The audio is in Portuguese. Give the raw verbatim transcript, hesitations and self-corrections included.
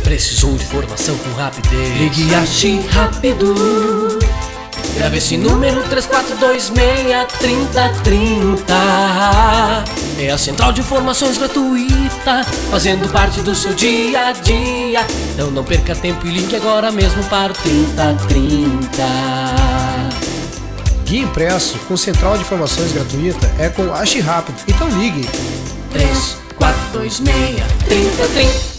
Precisou de informação com rapidez? Ligue Ache Rápido. Grave esse número três quatro dois seis, trinta trinta. É a central de informações gratuita, fazendo parte do seu dia a dia. Então não perca tempo e ligue agora mesmo para o trinta trinta. Guia impresso com central de informações gratuita é com Ache Rápido. Então ligue três quatro dois seis, trinta trinta.